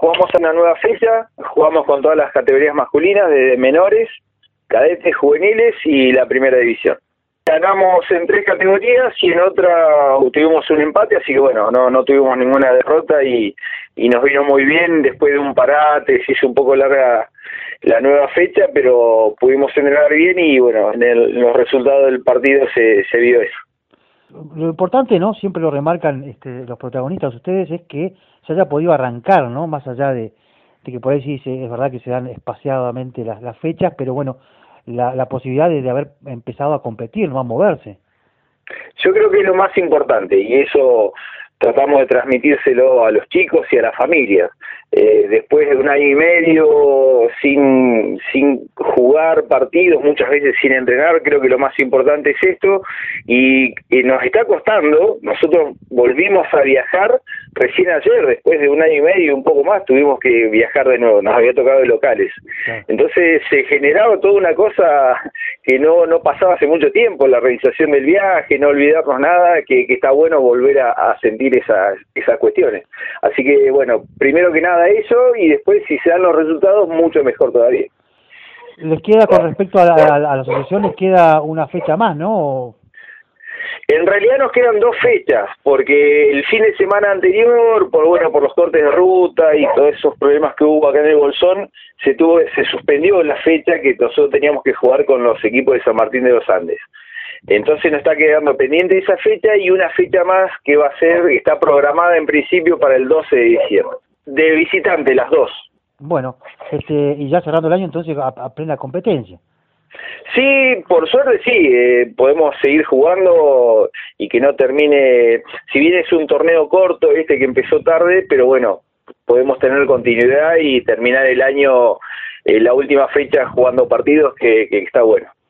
jugamos una nueva fecha, jugamos con todas las categorías masculinas, desde menores, cadetes, juveniles y la primera división. Ganamos en 3 categorías y en otra tuvimos un empate, así que bueno, no tuvimos ninguna derrota y nos vino muy bien. Después de un parate, se hizo un poco larga la nueva fecha, pero pudimos entrenar bien y bueno, en los resultados del partido se vio eso. Lo importante, ¿no? Siempre lo remarcan los protagonistas ustedes, es que se haya podido arrancar, ¿no? Más allá de que por ahí sí es verdad que se dan espaciadamente las fechas, pero bueno, la posibilidad de haber empezado a competir, no a moverse. Yo creo que es lo más importante y eso tratamos de transmitírselo a los chicos y a las familias. Después de 1 año y medio sin jugar partidos, muchas veces sin entrenar, creo que lo más importante es esto y nos está costando. Nosotros volvimos a viajar recién ayer, después de 1 año y medio, un poco más, tuvimos que viajar de nuevo, nos había tocado de locales. Entonces se generaba toda una cosa que no pasaba hace mucho tiempo, la realización del viaje, no olvidarnos nada, que está bueno volver a sentir esas cuestiones. Así que bueno, primero que nada eso, y después si se dan los resultados, mucho mejor todavía. Les queda, con respecto a la asociación, les queda una fecha más, ¿no? En realidad nos quedan 2 fechas, porque el fin de semana anterior, por los cortes de ruta y todos esos problemas que hubo acá en el Bolsón, se suspendió la fecha que nosotros teníamos que jugar con los equipos de San Martín de los Andes. Entonces nos está quedando pendiente esa fecha y una fecha más que está programada en principio para el 12 de diciembre. De visitante, las 2. Bueno, y ya cerrando el año entonces a plena competencia. Sí, por suerte sí, podemos seguir jugando y que no termine, si bien es un torneo corto que empezó tarde, pero bueno, podemos tener continuidad y terminar el año, la última fecha jugando partidos que está bueno.